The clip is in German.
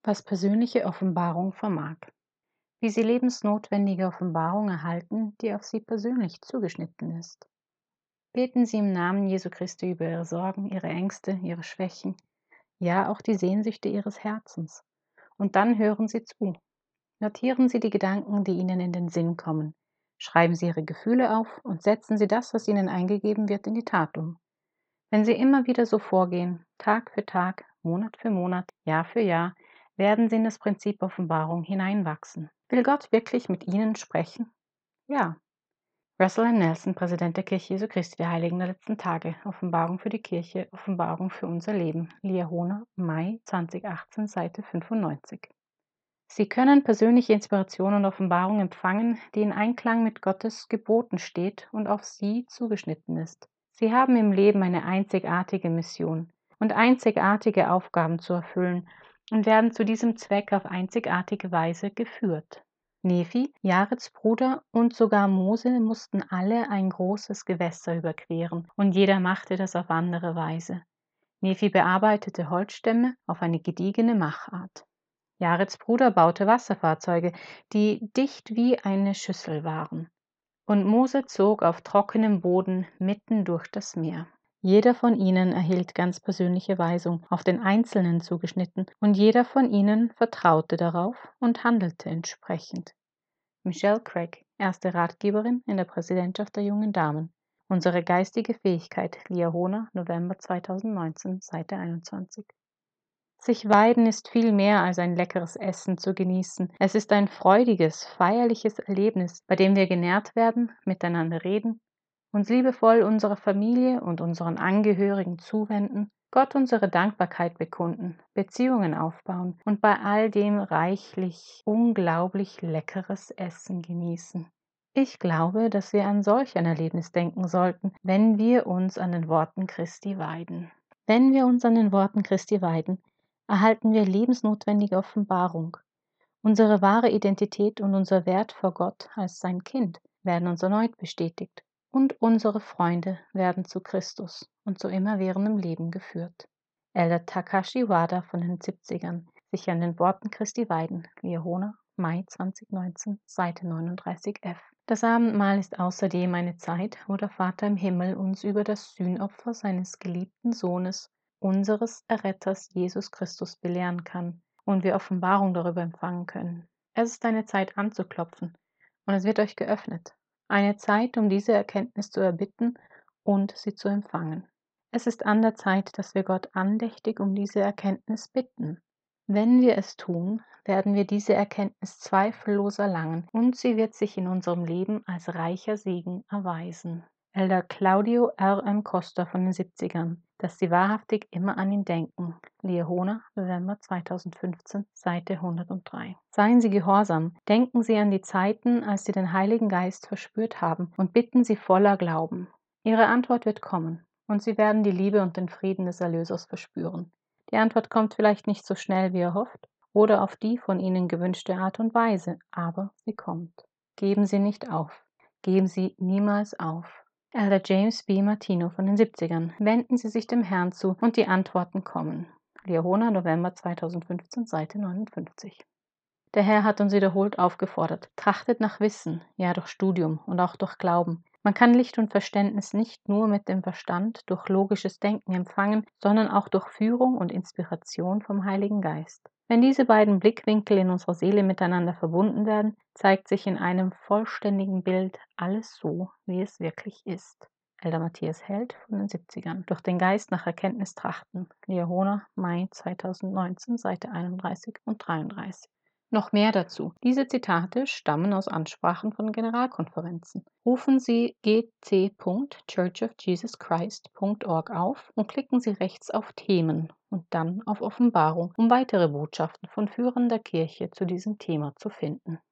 was persönliche Offenbarung vermag. Wie Sie lebensnotwendige Offenbarung erhalten, die auf Sie persönlich zugeschnitten ist. Beten Sie im Namen Jesu Christi über Ihre Sorgen, Ihre Ängste, Ihre Schwächen, ja auch die Sehnsüchte Ihres Herzens. Und dann hören Sie zu. Notieren Sie die Gedanken, die Ihnen in den Sinn kommen. Schreiben Sie Ihre Gefühle auf und setzen Sie das, was Ihnen eingegeben wird, in die Tat um. Wenn Sie immer wieder so vorgehen, Tag für Tag, Monat für Monat, Jahr für Jahr, werden Sie in das Prinzip Offenbarung hineinwachsen. Will Gott wirklich mit Ihnen sprechen? Ja. Russell M. Nelson, Präsident der Kirche Jesu Christi der Heiligen der letzten Tage. Offenbarung für die Kirche, Offenbarung für unser Leben. Liahona, Mai 2018, Seite 95. Sie können persönliche Inspiration und Offenbarung empfangen, die in Einklang mit Gottes Geboten steht und auf Sie zugeschnitten ist. Sie haben im Leben eine einzigartige Mission und einzigartige Aufgaben zu erfüllen und werden zu diesem Zweck auf einzigartige Weise geführt. Nephi, Jareds Bruder und sogar Mose mussten alle ein großes Gewässer überqueren und jeder machte das auf andere Weise. Nephi bearbeitete Holzstämme auf eine gediegene Machart. Jareds Bruder baute Wasserfahrzeuge, die dicht wie eine Schüssel waren. Und Mose zog auf trockenem Boden mitten durch das Meer. Jeder von ihnen erhielt ganz persönliche Weisung, auf den Einzelnen zugeschnitten, und jeder von ihnen vertraute darauf und handelte entsprechend. Michelle Craig, erste Ratgeberin in der Präsidentschaft der jungen Damen. Unsere geistige Fähigkeit, Liahona, November 2019, Seite 21. Sich weiden ist viel mehr als ein leckeres Essen zu genießen. Es ist ein freudiges, feierliches Erlebnis, bei dem wir genährt werden, miteinander reden, uns liebevoll unserer Familie und unseren Angehörigen zuwenden, Gott unsere Dankbarkeit bekunden, Beziehungen aufbauen und bei all dem reichlich, unglaublich leckeres Essen genießen. Ich glaube, dass wir an solch ein Erlebnis denken sollten, wenn wir uns an den Worten Christi weiden. Wenn wir uns an den Worten Christi weiden, erhalten wir lebensnotwendige Offenbarung. Unsere wahre Identität und unser Wert vor Gott als sein Kind werden uns erneut bestätigt und unsere Freunde werden zu Christus und zu immerwährendem Leben geführt. Elder Takashi Wada von den 70ern, sich an den Worten Christi weiden, Liahona, Mai 2019, Seite 39f. Das Abendmahl ist außerdem eine Zeit, wo der Vater im Himmel uns über das Sühnopfer seines geliebten Sohnes, unseres Erretters Jesus Christus, belehren kann und wir Offenbarung darüber empfangen können. Es ist eine Zeit anzuklopfen und es wird euch geöffnet. Eine Zeit, um diese Erkenntnis zu erbitten und sie zu empfangen. Es ist an der Zeit, dass wir Gott andächtig um diese Erkenntnis bitten. Wenn wir es tun, werden wir diese Erkenntnis zweifellos erlangen und sie wird sich in unserem Leben als reicher Segen erweisen. Elder Claudio R. M. Costa von den 70ern, dass sie wahrhaftig immer an ihn denken. Liahona, November 2015, Seite 103. Seien Sie gehorsam, denken Sie an die Zeiten, als Sie den Heiligen Geist verspürt haben und bitten Sie voller Glauben. Ihre Antwort wird kommen und Sie werden die Liebe und den Frieden des Erlösers verspüren. Die Antwort kommt vielleicht nicht so schnell, wie er hofft, oder auf die von Ihnen gewünschte Art und Weise, aber sie kommt. Geben Sie nicht auf. Geben Sie niemals auf. Elder James B. Martino von den 70ern. Wenden Sie sich dem Herrn zu und die Antworten kommen. Liahona, November 2015, Seite 59. Der Herr hat uns wiederholt aufgefordert, trachtet nach Wissen, ja durch Studium und auch durch Glauben. Man kann Licht und Verständnis nicht nur mit dem Verstand durch logisches Denken empfangen, sondern auch durch Führung und Inspiration vom Heiligen Geist. Wenn diese beiden Blickwinkel in unserer Seele miteinander verbunden werden, zeigt sich in einem vollständigen Bild alles so, wie es wirklich ist. Elder Matthias Held von den 70ern. Durch den Geist nach Erkenntnis trachten. Liahona, Mai 2019, Seite 31 und 33. Noch mehr dazu. Diese Zitate stammen aus Ansprachen von Generalkonferenzen. Rufen Sie gc.churchofjesuschrist.org auf und klicken Sie rechts auf Themen und dann auf Offenbarung, um weitere Botschaften von Führern der Kirche zu diesem Thema zu finden.